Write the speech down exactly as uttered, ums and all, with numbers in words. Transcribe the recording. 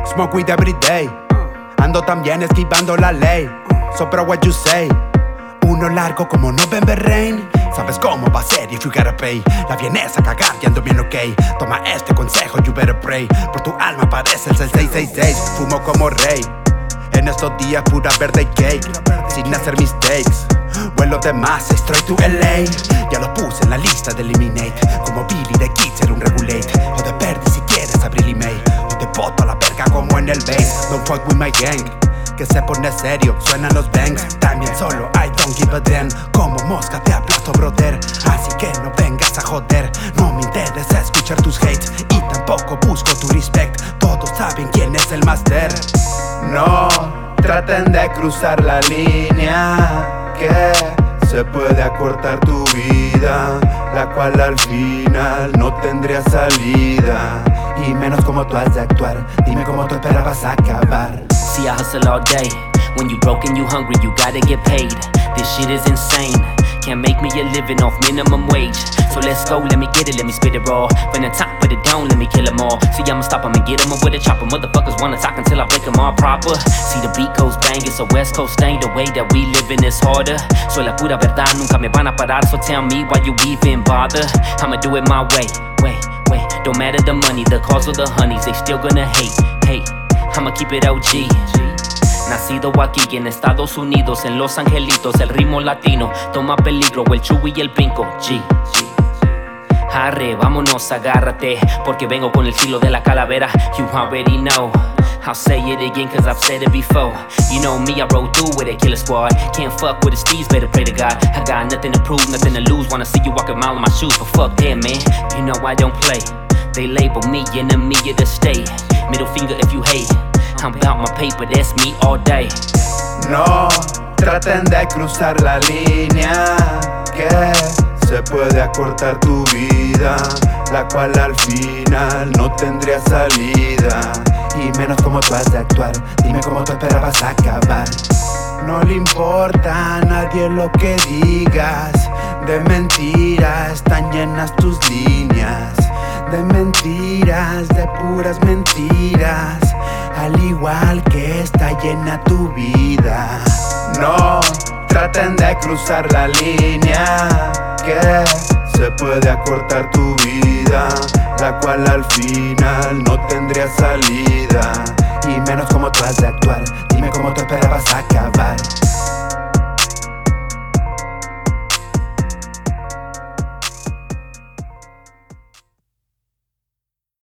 Smoke weed every day. Ando también esquivando la ley. So bro, what you say? Uno largo como November Rain. Sabes cómo va a ser if you gotta pay. La vienes a cagar y ando bien ok. Toma este consejo, you better pray. Por tu alma parece el seis seis seis seis. Fumo como rey. En estos días pura verde cake. Sin hacer mistakes. Vuelo de más, straight to L A. Ya lo puse en la lista de eliminate. Como Billy de Kids era un regulate. O de Perdi si quieres abrir email. O te boto a la verga como en el base. Don't fuck with my gang. Que se pone serio, suenan los bangs. También solo, I don't give a damn. Como mosca te aplasto, brother. Así que no vengas a joder. No me interesa escuchar tus hates. Y tampoco busco tu respect. Todos saben quién es el master. No traten de cruzar la línea, que se puede acortar tu vida, la cual al final no tendría salida. Y menos como tú has de actuar. Dime cómo tú esperabas acabar. See, I hustle all day. When you broke and you hungry, you gotta get paid. This shit is insane. Can't make me a living off minimum wage. So let's go, let me get it, let me spit it raw. From the top of the dome, let me kill them all. See, I'ma stop them and get them with a chopper. Motherfuckers wanna talk until I break them all proper. See, the beat goes bang, it's a West Coast thing. The way that we living is harder. Soy la pura verdad, nunca me van a parar. So tell me why you even bother. I'ma do it my way, way, way. Don't matter the money, the cause or the honeys, they still gonna hate, hate. I'ma keep it O G. Nacido aquí en Estados Unidos, en Los Angelitos, el ritmo latino toma peligro, el Chuy y el Pinko, G. Arre, vámonos, agárrate, porque vengo con el filo de la calavera. You already know, I'll say it again cause I've said it before. You know me, I roll through with a killer squad. Can't fuck with the steez, better pray to God. I got nothing to prove, nothing to lose. Wanna see you walk a mile in my shoes, but fuck that, man. You know I don't play. They label me enemy of the state. Middle finger if you hate. I'm about my paper, that's me all day. No traten de cruzar la línea, que se puede acortar tu vida, la cual al final no tendría salida. Y menos como tú has de actuar. Dime cómo tú esperabas acabar. No le importa a nadie lo que digas. De mentiras están llenas tus líneas. De mentiras, de puras mentiras. Al igual que está llena tu vida. No traten de cruzar la línea, que se puede acortar tu vida, la cual al final no tendría salida. Y menos como tú has de actuar. Dime cómo tú esperabas acabar.